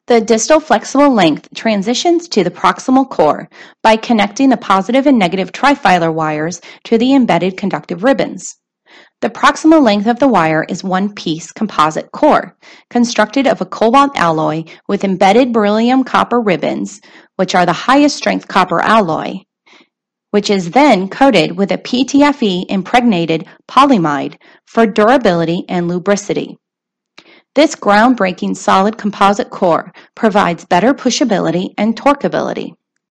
The distal flexible length transitions to the proximal core by connecting the positive and negative trifilar wires to the embedded conductive ribbons. The proximal length of the wire is one-piece composite core, constructed of a cobalt alloy with embedded beryllium copper ribbons, which are the highest strength copper alloy, which is then coated with a PTFE impregnated polyimide for durability and lubricity. This groundbreaking solid composite core provides better pushability and torqueability.